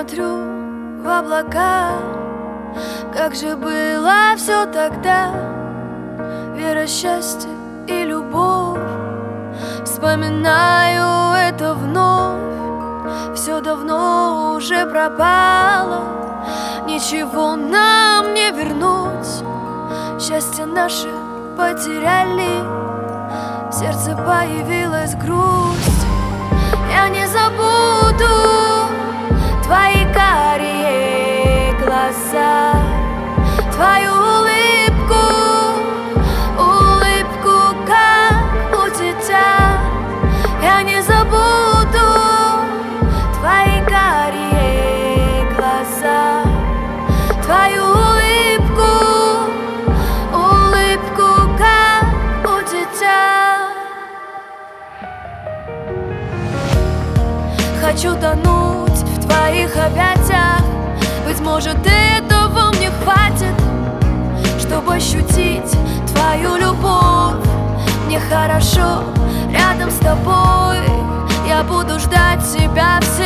смотрю в облака, как же было все тогда. Вера, счастье и любовь, вспоминаю это вновь. Все давно уже пропало, ничего нам не вернуть. Счастье наше потеряли, в сердце появилась грусть. Я не забуду твои карие глаза, твою улыбку, улыбку, как у дитя. Я не забуду твои карие глаза, твою улыбку, улыбку, как у дитя. Хочу тонуть в твоих объятиях. Быть может, этого мне хватит, чтобы ощутить твою любовь. Мне хорошо рядом с тобой, я буду ждать тебя всегда.